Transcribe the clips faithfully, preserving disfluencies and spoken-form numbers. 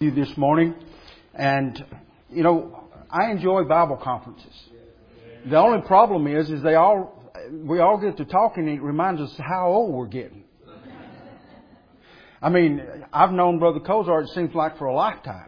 You this morning, and you know I enjoy Bible conferences. The only problem is, is they all we all get to talking, and it reminds us how old we're getting. I mean, I've known Brother Kozar, it seems like, for a lifetime,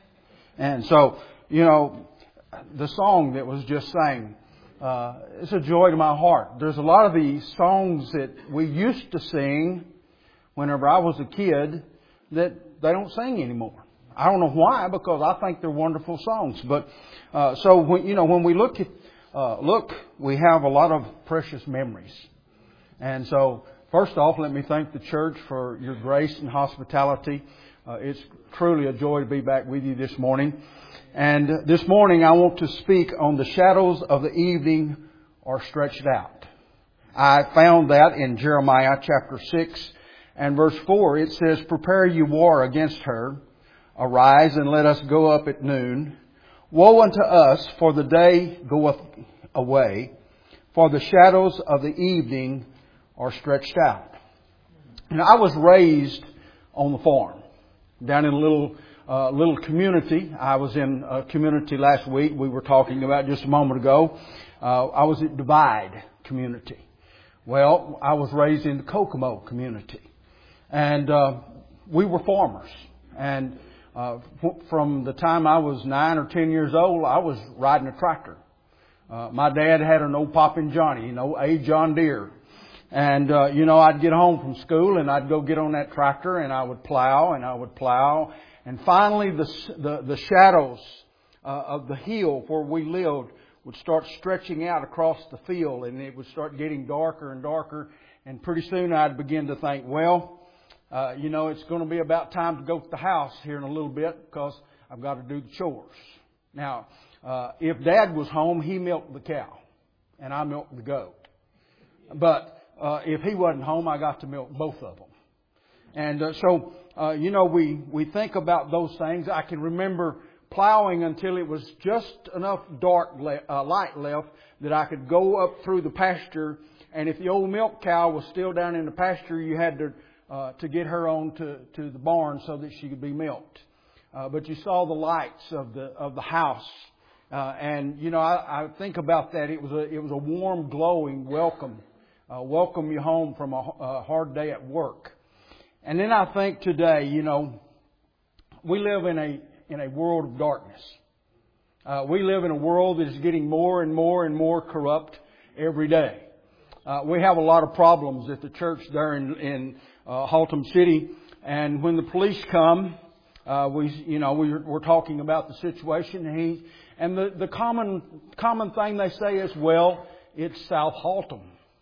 and so you know the song that was just sang, uh, it's a joy to my heart. There's a lot of these songs that we used to sing whenever I was a kid that they don't sing anymore. I don't know why, because I think they're wonderful songs. But uh, so when, you know, when we look at uh, look, we have a lot of precious memories. And so, first off, let me thank the church for your grace and hospitality. Uh, it's truly a joy to be back with you this morning. And this morning, I want to speak on the shadows of the evening are stretched out. I found that in Jeremiah chapter six and verse four. It says, "Prepare you war against her. Arise and let us go up at noon. Woe unto us, for the day goeth away, for the shadows of the evening are stretched out." And I was raised on the farm, down in a little uh, little community. I was in a community last week we were talking about just a moment ago. Uh, I was at Divide community. Well, I was raised in the Kokomo community. And uh, we were farmers. And Uh, from the time I was nine or ten years old, I was riding a tractor. Uh, my dad had an old Poppin' Johnny, you know, a John Deere. And, uh, you know, I'd get home from school and I'd go get on that tractor and I would plow and I would plow. And finally the, the, the shadows uh, of the hill where we lived would start stretching out across the field, and it would start getting darker and darker. And pretty soon I'd begin to think, well, Uh, you know, it's going to be about time to go to the house here in a little bit because I've got to do the chores. Now, uh, if Dad was home, he milked the cow and I milked the goat. But uh, if he wasn't home, I got to milk both of them. And uh, so, uh, you know, we, we think about those things. I can remember plowing until it was just enough dark le- uh, light left that I could go up through the pasture. And if the old milk cow was still down in the pasture, you had to Uh, to get her on to, to the barn so that she could be milked. Uh, but you saw the lights of the of the house, uh, and you know I, I think about that. It was a it was a warm, glowing welcome, uh, welcome you home from a, a hard day at work. And then I think today, you know, we live in a in a world of darkness. Uh, we live in a world that is getting more and more and more corrupt every day. Uh, we have a lot of problems at the church there in. in Uh, Haltom City, and when the police come, uh, we, you know, we, we're talking about the situation. And, he, and the, the common common thing they say is, "Well, it's South Haltom."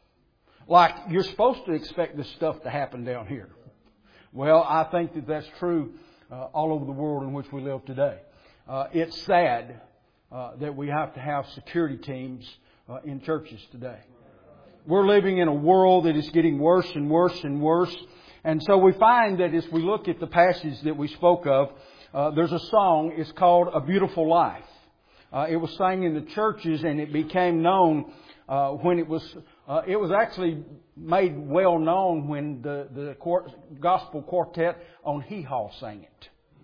Like you're supposed to expect this stuff to happen down here. Well, I think that that's true uh, all over the world in which we live today. Uh, it's sad uh, that we have to have security teams uh, in churches today. We're living in a world that is getting worse and worse and worse. And so we find that as we look at the passage that we spoke of, uh, there's a song. It's called "A Beautiful Life." Uh, it was sang in the churches, and it became known uh, when it was. Uh, it was actually made well known when the the gospel quartet on Hee Haw sang it.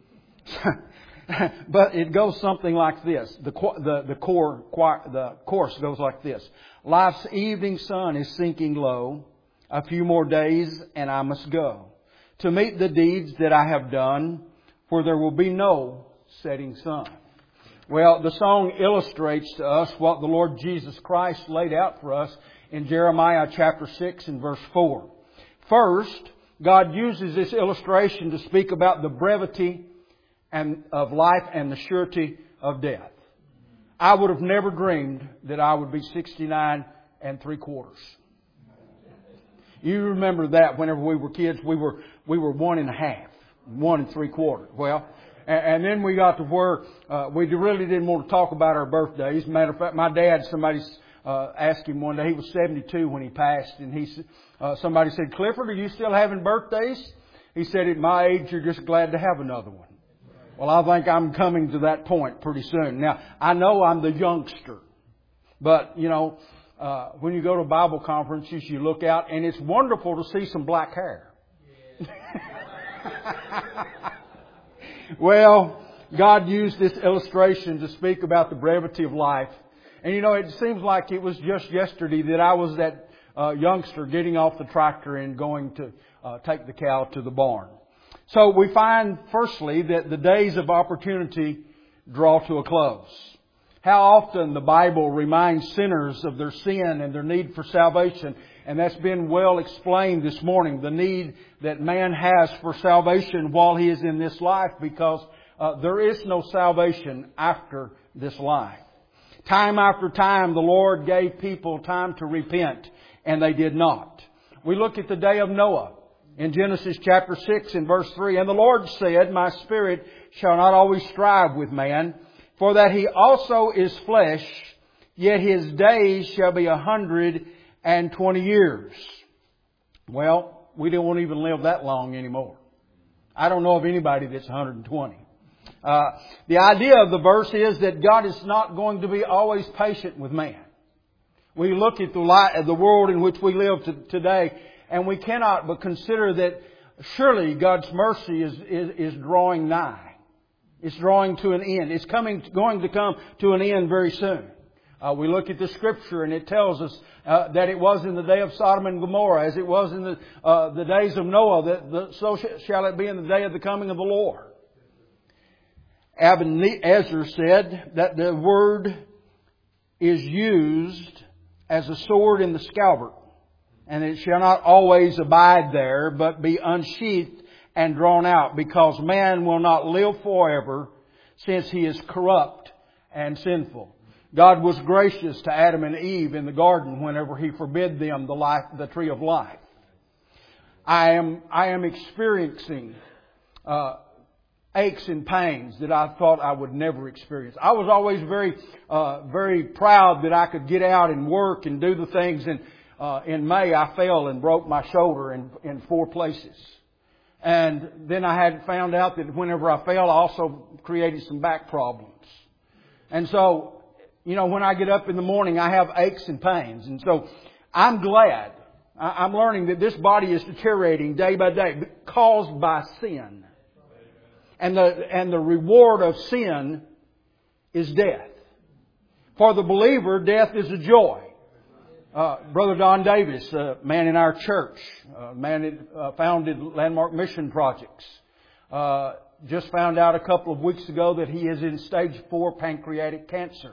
But it goes something like this. The the the core the chorus goes like this: "Life's evening sun is sinking low. A few more days and I must go to meet the deeds that I have done, for there will be no setting sun." Well, the song illustrates to us what the Lord Jesus Christ laid out for us in Jeremiah chapter six and verse four. First, God uses this illustration to speak about the brevity and of life and the surety of death. I would have never dreamed that I would be sixty-nine and three quarters. You remember that whenever we were kids, we were we were one and a half, one and three quarters. Well, and, and then we got to where uh, we really didn't want to talk about our birthdays. Matter of fact, my dad, somebody uh, asked him one day. He was seventy-two when he passed, and he uh, somebody said, "Clifford, are you still having birthdays?" He said, "At my age, you're just glad to have another one." Well, I think I'm coming to that point pretty soon. Now, I know I'm the youngster, but you know. Uh, when you go to Bible conferences, you look out, and it's wonderful to see some black hair. Well, God used this illustration to speak about the brevity of life. And you know, it seems like it was just yesterday that I was that uh, youngster getting off the tractor and going to uh, take the cow to the barn. So we find, firstly, that the days of opportunity draw to a close. How often the Bible reminds sinners of their sin and their need for salvation. And that's been well explained this morning. The need that man has for salvation while he is in this life, because uh, there is no salvation after this life. Time after time the Lord gave people time to repent, and they did not. We look at the day of Noah in Genesis chapter six and verse three. And the Lord said, My spirit shall not always strive with man, for that he also is flesh, yet his days shall be a hundred and twenty years. Well, we don't even live that long anymore. I don't know of anybody that's one hundred twenty. Uh, the idea of the verse is that God is not going to be always patient with man. We look at the light of the world in which we live to, today, and we cannot but consider that surely God's mercy is, is, is drawing nigh. It's drawing to an end. It's coming, going to come to an end very soon. Uh, we look at the Scripture and it tells us uh, that it was in the day of Sodom and Gomorrah, as it was in the, uh, the days of Noah, that the, so shall it be in the day of the coming of the Lord. Ebenezer said that the word is used as a sword in the scabbard, and it shall not always abide there, but be unsheathed and drawn out, because man will not live forever, since he is corrupt and sinful. God was gracious to Adam and Eve in the garden whenever He forbid them the life, the tree of life. I am I am experiencing uh, aches and pains that I thought I would never experience. I was always very uh, very proud that I could get out and work and do the things. And uh, in May I fell and broke my shoulder in in four places. And then I had found out that whenever I fell, I also created some back problems. And so, you know, when I get up in the morning, I have aches and pains. And so I'm glad. I'm learning that this body is deteriorating day by day, caused by sin. And the, and the reward of sin is death. For the believer, death is a joy. Uh, Brother Don Davis, a man in our church, a man that uh, founded Landmark Mission Projects, uh, just found out a couple of weeks ago that he is in stage four pancreatic cancer.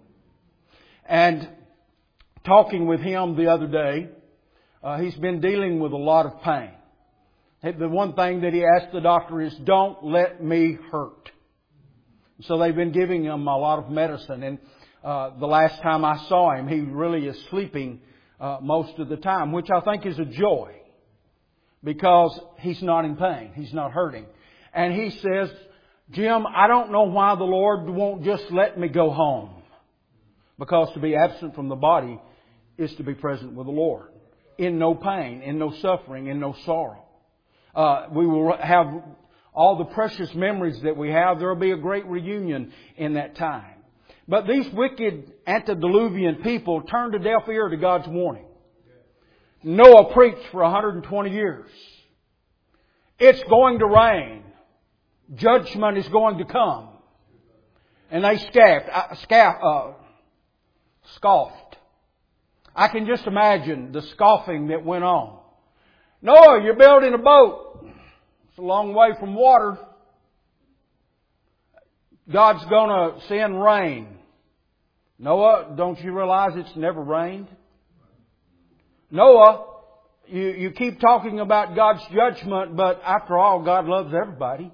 And talking with him the other day, uh, he's been dealing with a lot of pain. The one thing that he asked the doctor is, don't let me hurt. So they've been giving him a lot of medicine. And uh, the last time I saw him, he really is sleeping uh, most of the time, which I think is a joy, because he's not in pain. He's not hurting. And he says, Jim, I don't know why the Lord won't just let me go home. Because to be absent from the body is to be present with the Lord. In no pain, in no suffering, in no sorrow. Uh, we will have all the precious memories that we have. There will be a great reunion in that time. But these wicked antediluvian people turned a deaf ear to God's warning. Noah preached for one hundred twenty years. It's going to rain. Judgment is going to come. And they scoffed. Uh, scoffed, uh, scoffed. I can just imagine the scoffing that went on. Noah, you're building a boat. It's a long way from water. God's going to send rain. Noah, don't you realize it's never rained? Noah, you, you keep talking about God's judgment, but after all, God loves everybody.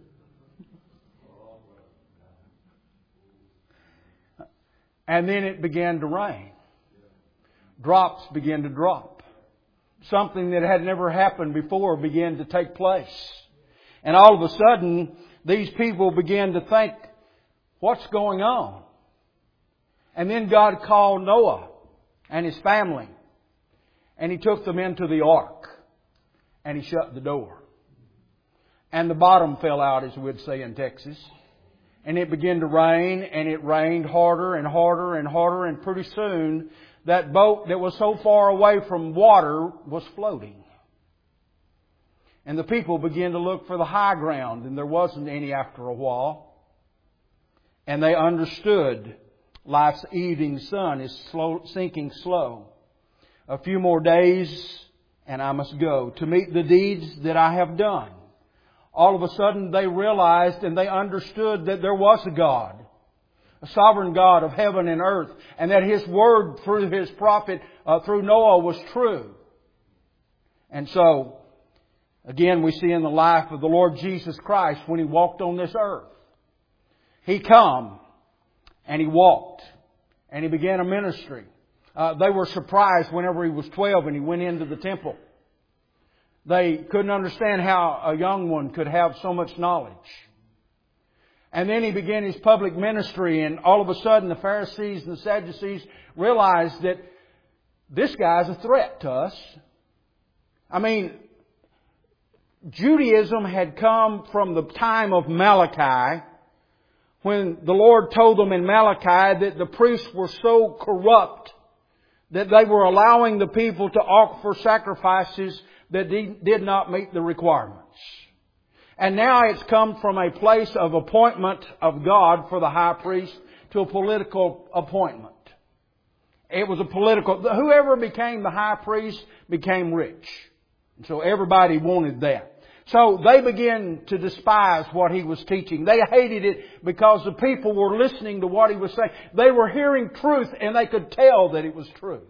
And then it began to rain. Drops began to drop. Something that had never happened before began to take place. And all of a sudden, these people began to think, what's going on? And then God called Noah and his family. And He took them into the ark. And He shut the door. And the bottom fell out, as we'd say in Texas. And it began to rain, and it rained harder and harder and harder. And pretty soon, that boat that was so far away from water was floating. And the people began to look for the high ground, and there wasn't any after a while. And they understood life's evening sun is slow, sinking slow. A few more days, and I must go to meet the deeds that I have done. All of a sudden they realized and they understood that there was a God, a sovereign God of heaven and earth, and that His word through His prophet, uh, through Noah, was true. And so, again, we see in the life of the Lord Jesus Christ when He walked on this earth. He come and He walked and He began a ministry. Uh, they were surprised whenever He was twelve and He went into the temple. They couldn't understand how a young one could have so much knowledge. And then He began His public ministry, and all of a sudden the Pharisees and the Sadducees realized that this guy's a threat to us. I mean, Judaism had come from the time of Malachi, when the Lord told them in Malachi that the priests were so corrupt that they were allowing the people to offer sacrifices that did not meet the requirements. And now it's come from a place of appointment of God for the high priest to a political appointment. It was a political... Whoever became the high priest became rich. And so everybody wanted that. So they began to despise what He was teaching. They hated it because the people were listening to what He was saying. They were hearing truth and they could tell that it was truth.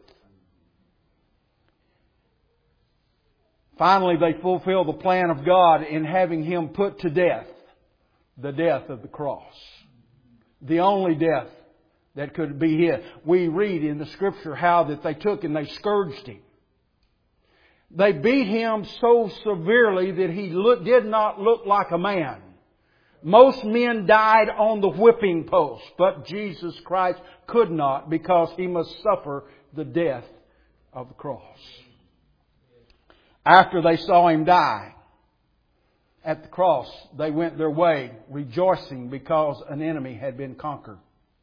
Finally, they fulfilled the plan of God in having Him put to death, the death of the cross. The only death that could be His. We read in the Scripture how that they took and they scourged Him. They beat Him so severely that He look, did not look like a man. Most men died on the whipping post, but Jesus Christ could not, because He must suffer the death of the cross. After they saw Him die at the cross, they went their way rejoicing because an enemy had been conquered.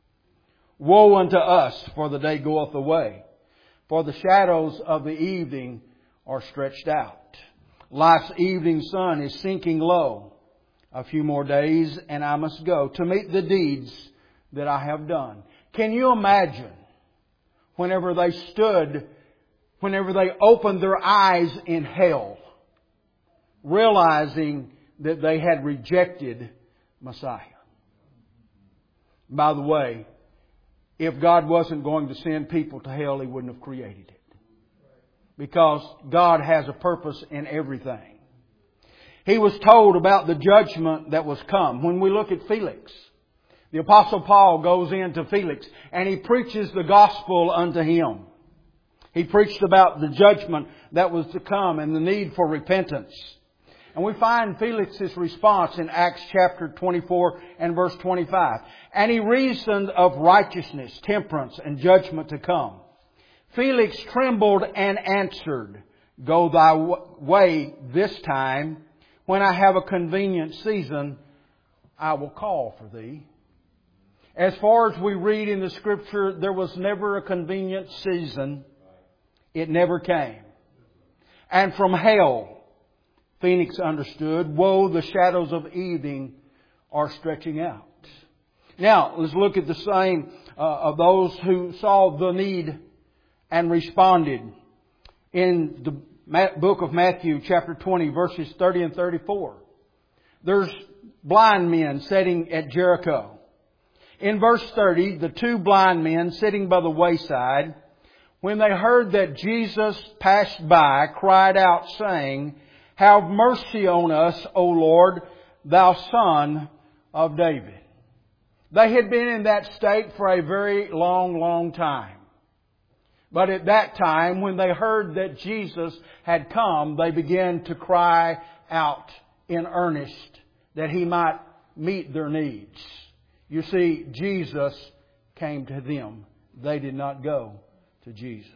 Woe unto us, for the day goeth away, for the shadows of the evening are stretched out. Life's evening sun is sinking low. A few more days and I must go to meet the deeds that I have done. Can you imagine whenever they stood, whenever they opened their eyes in hell, realizing that they had rejected Messiah? By the way, if God wasn't going to send people to hell, He wouldn't have created it. Because God has a purpose in everything. He was told about the judgment that was come. When we look at Felix, the Apostle Paul goes into Felix and he preaches the gospel unto him. He preached about the judgment that was to come and the need for repentance. And we find Felix's response in Acts chapter twenty-four and verse twenty-five. And he reasoned of righteousness, temperance, and judgment to come. Felix trembled and answered, Go thy way this time. When I have a convenient season, I will call for thee. As far as we read in the Scripture, there was never a convenient season. It never came. And from hell, Phoenix understood, woe, the shadows of evening are stretching out. Now, let's look at the same uh, of those who saw the need and responded. In the book of Matthew, chapter twenty, verses thirty and thirty-four. There's blind men sitting at Jericho. In verse thirty, the two blind men sitting by the wayside, when they heard that Jesus passed by, cried out, saying, Have mercy on us, O Lord, thou Son of David. They had been in that state for a very long, long time. But at that time, when they heard that Jesus had come, they began to cry out in earnest that He might meet their needs. You see, Jesus came to them. They did not go to Jesus.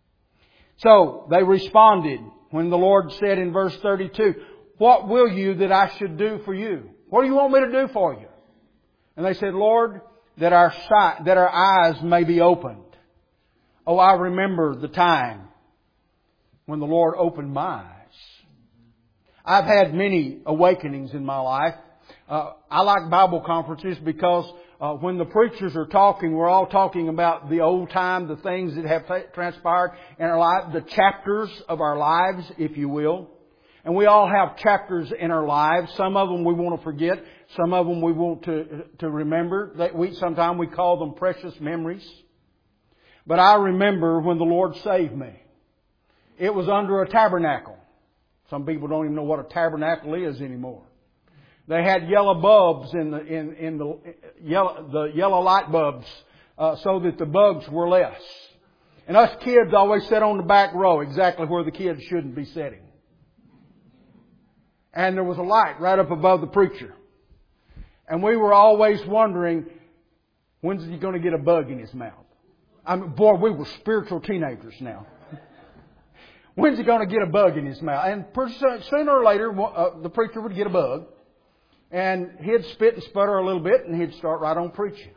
So they responded when the Lord said in verse thirty-two, What will you that I should do for you? What do you want me to do for you? And they said, Lord, that our sight, that our eyes may be opened. Oh, I remember the time when the Lord opened my eyes. I've had many awakenings in my life. Uh, I like Bible conferences because uh, when the preachers are talking, we're all talking about the old time, the things that have t- transpired in our life, the chapters of our lives, if you will. And we all have chapters in our lives. Some of them we want to forget. Some of them we want to to remember. That we sometimes we call them precious memories. But I remember when the Lord saved me. It was under a tabernacle. Some people don't even know what a tabernacle is anymore. They had yellow bulbs in the in in the yellow the yellow light bulbs uh, so that the bugs were less. And us kids always sat on the back row, exactly where the kids shouldn't be sitting. And there was a light right up above the preacher. And we were always wondering, when's he going to get a bug in his mouth? I mean, boy, we were spiritual teenagers now. When's he going to get a bug in his mouth? And pretty soon, sooner or later, uh, the preacher would get a bug. And he'd spit and sputter a little bit, and he'd start right on preaching.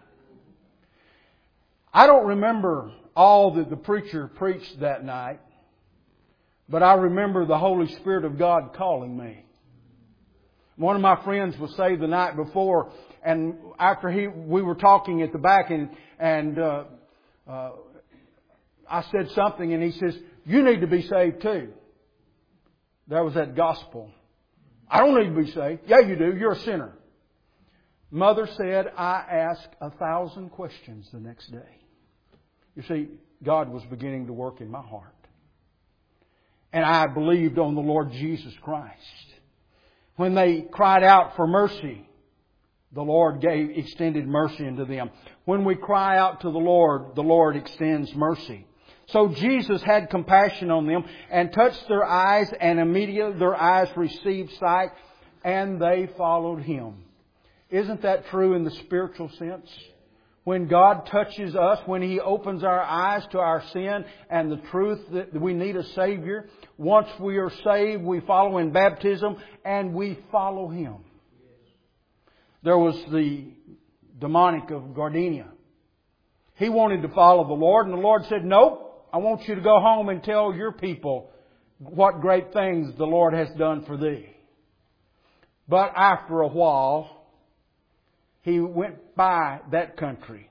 I don't remember all that the preacher preached that night, but I remember the Holy Spirit of God calling me. One of my friends was saved the night before, and after he we were talking at the back, and and uh, uh, I said something, and he says, "You need to be saved too." That was that gospel. I don't need to be saved. Yeah, you do. You're a sinner. Mother said, I asked a thousand questions the next day. You see, God was beginning to work in my heart. And I believed on the Lord Jesus Christ. When they cried out for mercy, the Lord gave extended mercy unto them. When we cry out to the Lord, the Lord extends mercy. So Jesus had compassion on them and touched their eyes, and immediately their eyes received sight, and they followed Him. Isn't that true in the spiritual sense? When God touches us, when He opens our eyes to our sin and the truth that we need a Savior, once we are saved, we follow in baptism and we follow Him. There was the demonic of Gardenia. He wanted to follow the Lord, and the Lord said, nope. I want you to go home and tell your people what great things the Lord has done for thee. But after a while, he went by that country.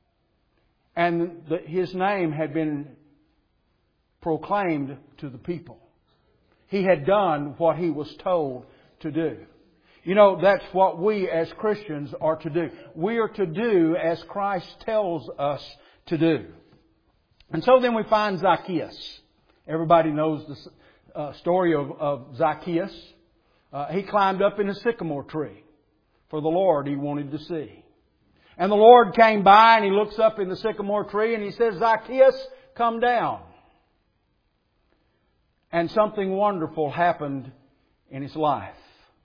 And the, his name had been proclaimed to the people. He had done what he was told to do. You know, that's what we as Christians are to do. We are to do as Christ tells us to do. And so then we find Zacchaeus. Everybody knows the uh, story of, of Zacchaeus. Uh, he climbed up in a sycamore tree for the Lord he wanted to see. And the Lord came by and He looks up in the sycamore tree and He says, Zacchaeus, come down. And something wonderful happened in his life.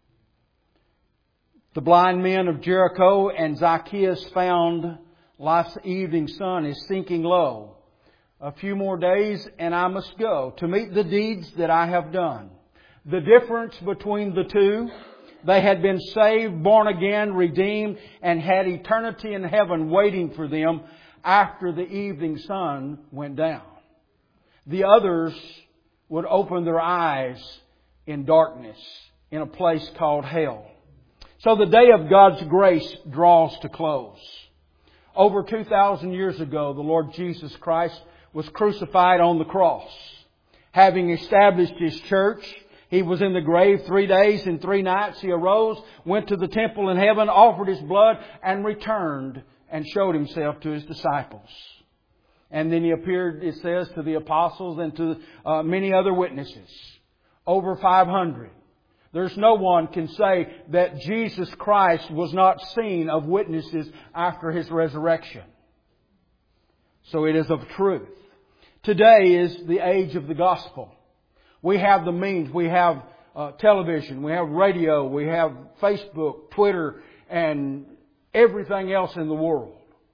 The blind men of Jericho and Zacchaeus found life's evening sun is sinking low. A few more days and I must go to meet the deeds that I have done. The difference between the two, they had been saved, born again, redeemed, and had eternity in heaven waiting for them after the evening sun went down. The others would open their eyes in darkness in a place called hell. So the day of God's grace draws to close. Over two thousand years ago, the Lord Jesus Christ was crucified on the cross. Having established His church, He was in the grave three days and three nights. He arose, went to the temple in heaven, offered His blood, and returned and showed Himself to His disciples. And then He appeared, it says, to the apostles and to uh, many other witnesses. Over five hundred. There's no one can say that Jesus Christ was not seen of witnesses after His resurrection. So it is of truth. Today is the age of the gospel. We have the means. We have uh, television. We have radio. We have Facebook, Twitter, and everything else in the world.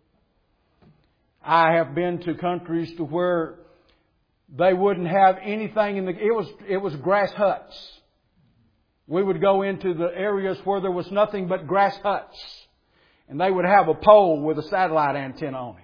I have been to countries to where they wouldn't have anything in the... It was, it was grass huts. We would go into the areas where there was nothing but grass huts. And they would have a pole with a satellite antenna on it.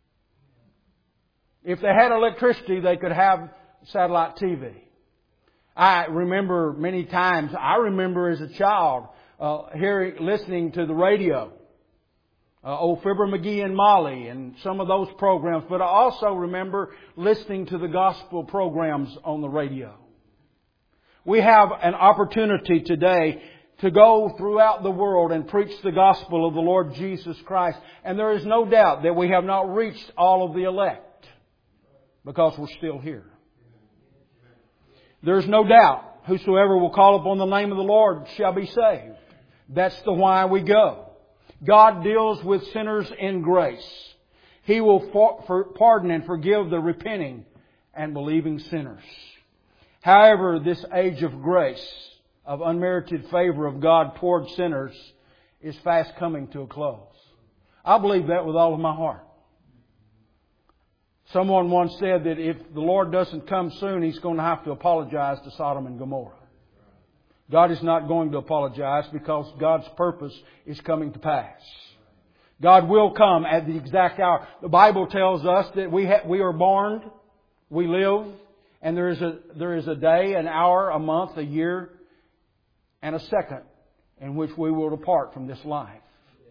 If they had electricity, they could have satellite T V. I remember many times, I remember as a child, uh, hearing, listening to the radio. Uh, old Fibber McGee and Molly and some of those programs. But I also remember listening to the gospel programs on the radio. We have an opportunity today to go throughout the world and preach the gospel of the Lord Jesus Christ. And there is no doubt that we have not reached all of the elect because we're still here. There's no doubt whosoever will call upon the name of the Lord shall be saved. That's the why we go. God deals with sinners in grace. He will for, for pardon and forgive the repenting and believing sinners. However, this age of grace, of unmerited favor of God toward sinners, is fast coming to a close. I believe that with all of my heart. Someone once said that if the Lord doesn't come soon, He's going to have to apologize to Sodom and Gomorrah. God is not going to apologize because God's purpose is coming to pass. God will come at the exact hour. The Bible tells us that we ha- we are born, we live, and there is a there is a day, an hour, a month, a year, and a second in which we will depart from this life.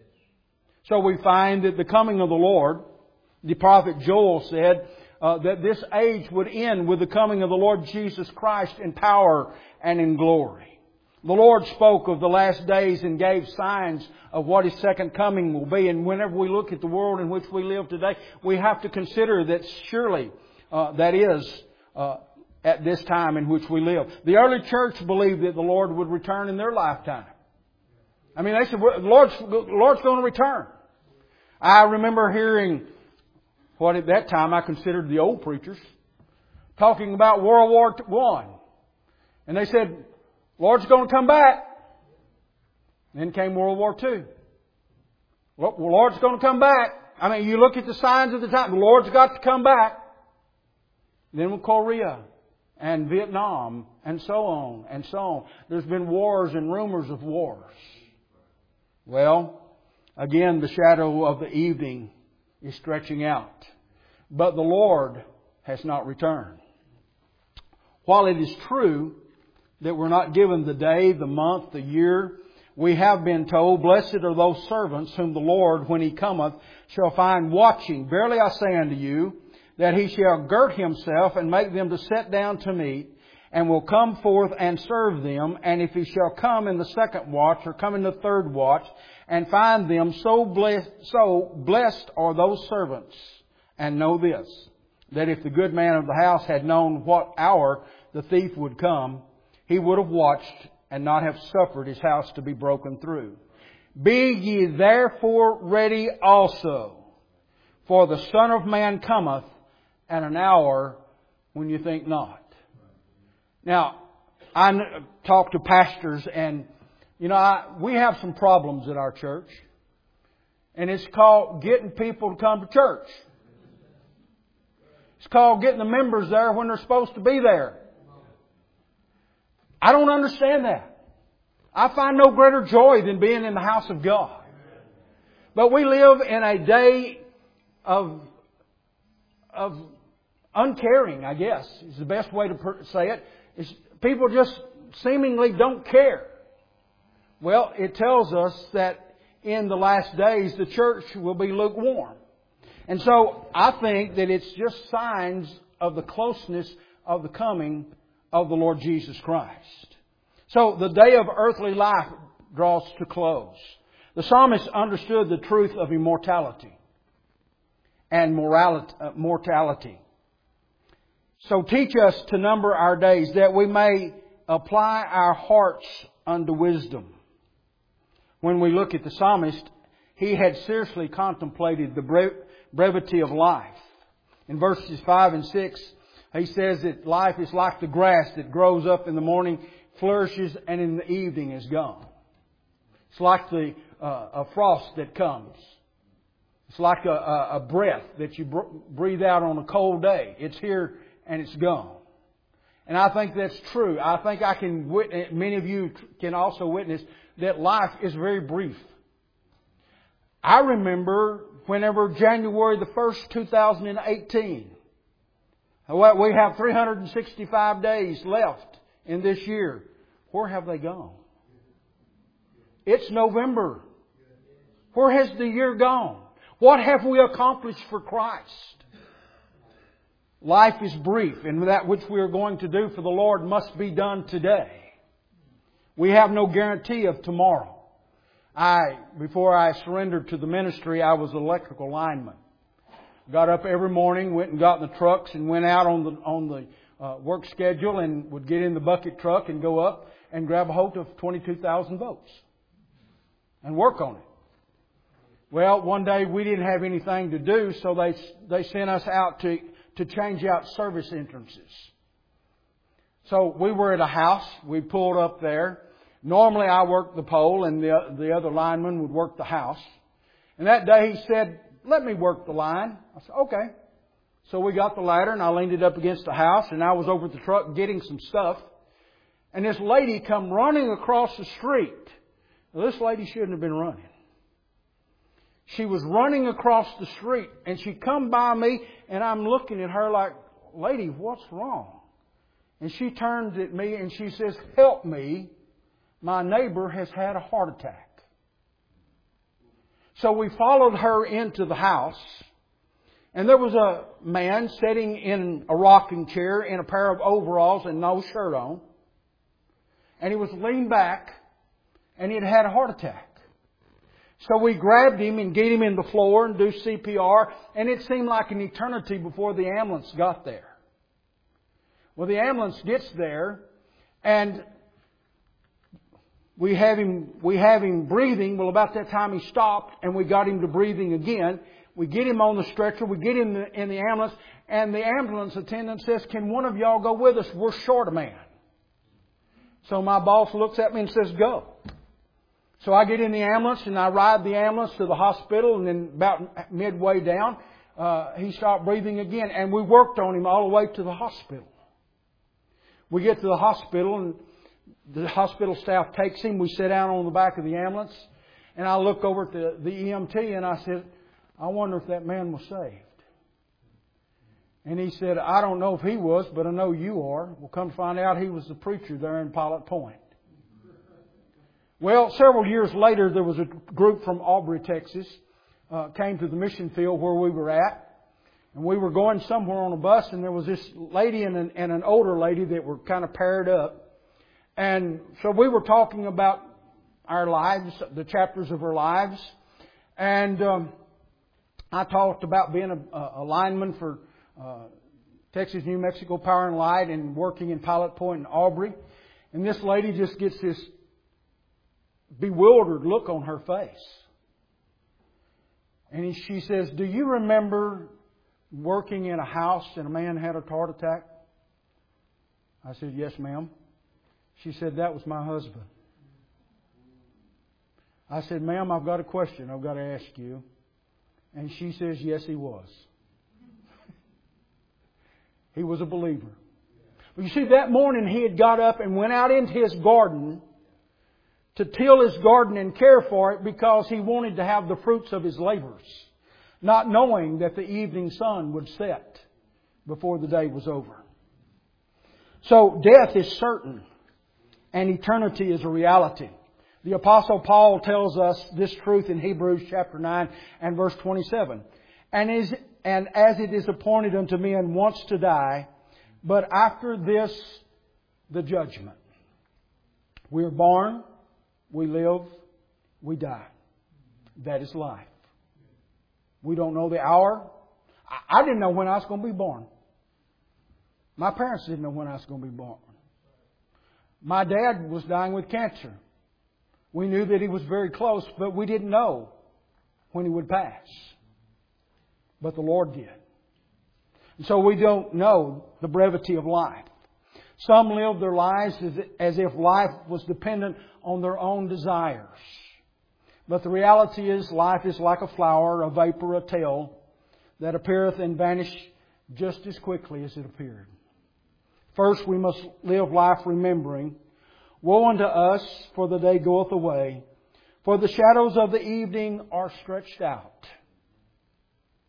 So we find that the coming of the Lord, the prophet Joel said uh, that this age would end with the coming of the Lord Jesus Christ in power and in glory. The Lord spoke of the last days and gave signs of what His second coming will be. And whenever we look at the world in which we live today, we have to consider that surely uh, that is uh, at this time in which we live. The early church believed that the Lord would return in their lifetime. I mean, they said, the Lord's, the Lord's going to return. I remember hearing what at that time I considered the old preachers talking about World War One. And they said, Lord's going to come back. Then came World War Two. Well, the Lord's going to come back. I mean, you look at the signs of the time. The Lord's got to come back. Then with Korea and Vietnam and so on and so on. There's been wars and rumors of wars. Well, again, the shadow of the evening is stretching out. But the Lord has not returned. While it is true that we're not given the day, the month, the year, we have been told, blessed are those servants whom the Lord, when He cometh, shall find watching. Verily I say unto you, that He shall gird Himself and make them to sit down to meat, and will come forth and serve them. And if He shall come in the second watch, or come in the third watch, and find them, so blessed, so blessed are those servants. And know this, that if the good man of the house had known what hour the thief would come, he would have watched and not have suffered his house to be broken through. Be ye therefore ready also, for the Son of Man cometh at an hour when you think not. Now, I talk to pastors and, you know, I, we have some problems at our church. And it's called getting people to come to church. It's called getting the members there when they're supposed to be there. I don't understand that. I find no greater joy than being in the house of God. But we live in a day of, of uncaring, I guess, is the best way to say it. Is people just seemingly don't care. Well, it tells us that in the last days the church will be lukewarm. And so I think that it's just signs of the closeness of the coming of the Lord Jesus Christ. So the day of earthly life draws to close. The psalmist understood the truth of immortality and morality, uh, mortality. So teach us to number our days, that we may apply our hearts unto wisdom. When we look at the psalmist, he had seriously contemplated the brevity of life. In verses five and six, he says that life is like the grass that grows up in the morning, flourishes, and in the evening is gone. It's like the uh, a frost that comes. It's like a, a, a breath that you br- breathe out on a cold day. It's here and it's gone. And I think that's true. I think I can witness, many of you can also witness that life is very brief. I remember whenever January the first, two thousand eighteen, we have three hundred sixty-five days left in this year. Where have they gone? It's November. Where has the year gone? What have we accomplished for Christ? Life is brief, and that which we are going to do for the Lord must be done today. We have no guarantee of tomorrow. I, before I surrendered to the ministry, I was an electrical lineman. Got up every morning, went and got in the trucks and went out on the on the uh, work schedule and would get in the bucket truck and go up and grab a hold of twenty-two thousand volts and work on it. Well, one day we didn't have anything to do, so they they sent us out to to change out service entrances. So we were at a house. We pulled up there. Normally I worked the pole and the, the other lineman would work the house. And that day he said, let me work the line. I said, okay. So we got the ladder and I leaned it up against the house and I was over at the truck getting some stuff. And this lady come running across the street. Well, this lady shouldn't have been running. She was running across the street and she come by me and I'm looking at her like, lady, what's wrong? And she turns at me and she says, help me. My neighbor has had a heart attack. So we followed her into the house. And there was a man sitting in a rocking chair in a pair of overalls and no shirt on. And he was leaned back and he had had a heart attack. So we grabbed him and get him in the floor and do C P R. And it seemed like an eternity before the ambulance got there. Well, the ambulance gets there and we have him, we have him breathing. Well, about that time he stopped and we got him to breathing again. We get him on the stretcher. We get him in the ambulance and the ambulance attendant says, can one of y'all go with us? We're short a man. So my boss looks at me and says, go. So I get in the ambulance and I ride the ambulance to the hospital and then about midway down, uh, he stopped breathing again and we worked on him all the way to the hospital. We get to the hospital and the hospital staff takes him. We sit down on the back of the ambulance and I look over at the, the E M T and I said, I wonder if that man was saved. And he said, I don't know if he was, but I know you are. We'll come to find out he was the preacher there in Pilot Point. Well, several years later, there was a group from Aubrey, Texas, uh, came to the mission field where we were at. And we were going somewhere on a bus, and there was this lady and an, and an older lady that were kind of paired up. And so we were talking about our lives, the chapters of our lives. And um, I talked about being a, a lineman for uh, Texas New Mexico Power and Light and working in Pilot Point in Aubrey. And this lady just gets this bewildered look on her face. And she says, do you remember working in a house and a man had a heart attack? I said, yes, ma'am. She said, that was my husband. I said, ma'am, I've got a question I've got to ask you. And she says, yes, he was. He was a believer. But you see, that morning he had got up and went out into his garden to till his garden and care for it because he wanted to have the fruits of his labors, not knowing that the evening sun would set before the day was over. So death is certain and eternity is a reality. The Apostle Paul tells us this truth in Hebrews chapter nine and verse twenty-seven. And, is, and as it is appointed unto men once to die, but after this the judgment. We are born, we live, we die. That is life. We don't know the hour. I didn't know when I was going to be born. My parents didn't know when I was going to be born. My dad was dying with cancer. We knew that he was very close, but we didn't know when he would pass. But the Lord did. And so we don't know the brevity of life. Some live their lives as if life was dependent on their own desires. But the reality is life is like a flower, a vapor, a tale that appeareth and vanisheth just as quickly as it appeared. First, we must live life remembering, woe unto us, for the day goeth away, for the shadows of the evening are stretched out.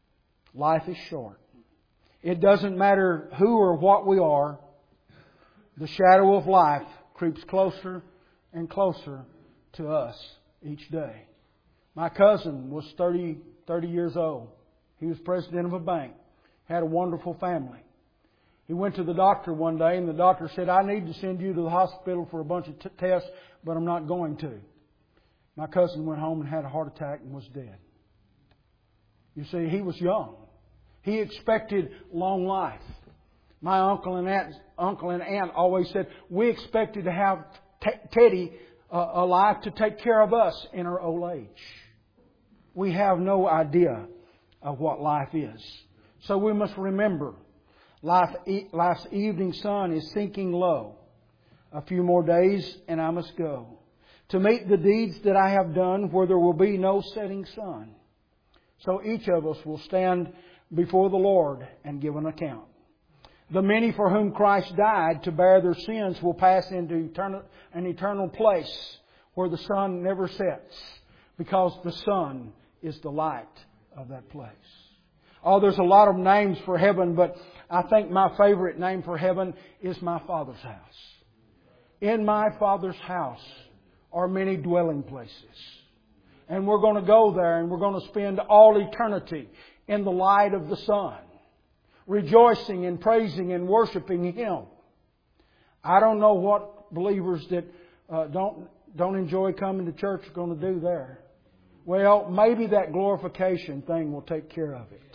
Life is short. It doesn't matter who or what we are. The shadow of life creeps closer and closer to us each day. My cousin was thirty, thirty years old. He was president of a bank. Had a wonderful family. He went to the doctor one day and the doctor said, I need to send you to the hospital for a bunch of t- tests, but I'm not going to. My cousin went home and had a heart attack and was dead. You see, he was young. He expected long life. My uncle and aunt, uncle and aunt always said, we expected to have t- Teddy uh, alive to take care of us in our old age. We have no idea of what life is. So we must remember, life, life's evening sun is sinking low. A few more days and I must go to meet the deeds that I have done where there will be no setting sun. So each of us will stand before the Lord and give an account. The many for whom Christ died to bear their sins will pass into eternal, an eternal place where the sun never sets, because the sun is the light of that place. Oh, there's a lot of names for heaven, but I think my favorite name for heaven is my Father's house. In my Father's house are many dwelling places. And we're going to go there and we're going to spend all eternity in the light of the sun, rejoicing and praising and worshiping Him. I don't know what believers that uh, don't don't enjoy coming to church are going to do there. Well, maybe that glorification thing will take care of it.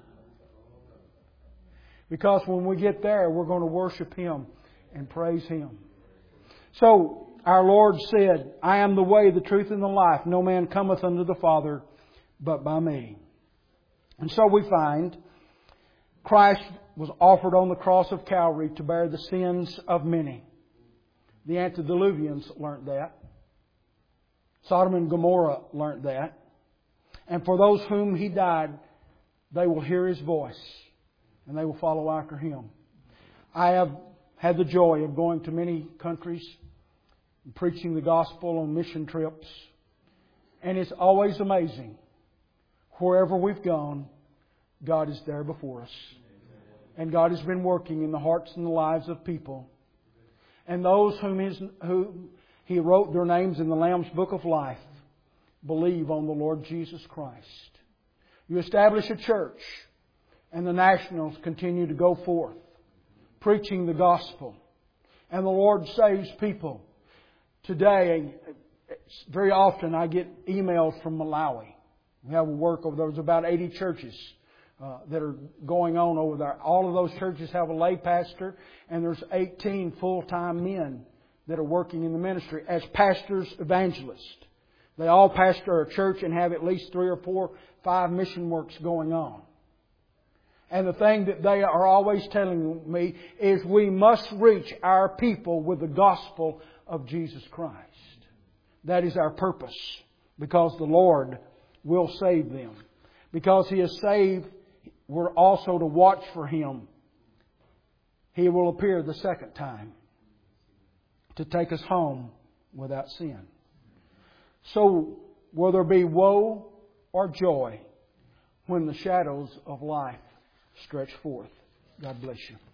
Because when we get there, we're going to worship Him and praise Him. So, our Lord said, I am the way, the truth, and the life. No man cometh unto the Father but by me. And so we find Christ was offered on the cross of Calvary to bear the sins of many. The antediluvians learnt that. Sodom and Gomorrah learnt that. And for those whom He died, they will hear His voice and they will follow after Him. I have had the joy of going to many countries and preaching the gospel on mission trips. And it's always amazing. Wherever we've gone, God is there before us. And God has been working in the hearts and the lives of people. And those whom his, who He wrote their names in the Lamb's Book of Life believe on the Lord Jesus Christ. You establish a church and the nationals continue to go forth preaching the gospel. And the Lord saves people. Today, very often I get emails from Malawi. We have a work over there. There's about eighty churches uh, that are going on over there. All of those churches have a lay pastor, and there's eighteen full-time men that are working in the ministry as pastors, evangelists. They all pastor a church and have at least three or four, five mission works going on. And the thing that they are always telling me is we must reach our people with the gospel of Jesus Christ. That is our purpose, because the Lord will save them. Because He has saved, we're also to watch for Him. He will appear the second time to take us home without sin. So, will there be woe or joy when the shadows of life stretch forth? God bless you.